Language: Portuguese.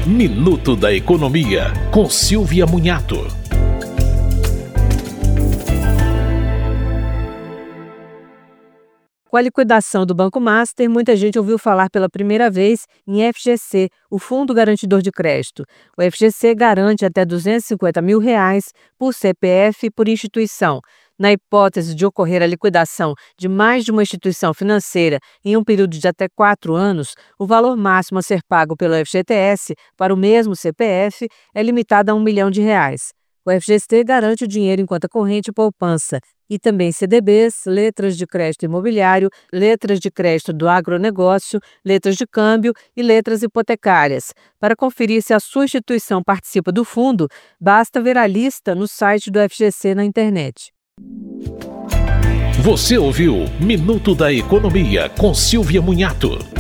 Minuto da Economia, com Silvia Munhato. Com a liquidação do Banco Master, muita gente ouviu falar pela primeira vez em FGC, o Fundo Garantidor de Crédito. O FGC garante até R$ 250 mil por CPF e por instituição. Na hipótese de ocorrer a liquidação de mais de uma instituição financeira em um período de até 4 anos, o valor máximo a ser pago pelo FGTS para o mesmo CPF é limitado a R$ 1 milhão. O FGC garante o dinheiro em conta corrente e poupança, e também CDBs, letras de crédito imobiliário, letras de crédito do agronegócio, letras de câmbio e letras hipotecárias. Para conferir se a sua instituição participa do fundo, basta ver a lista no site do FGC na internet. Você ouviu Minuto da Economia com Silvia Munhato.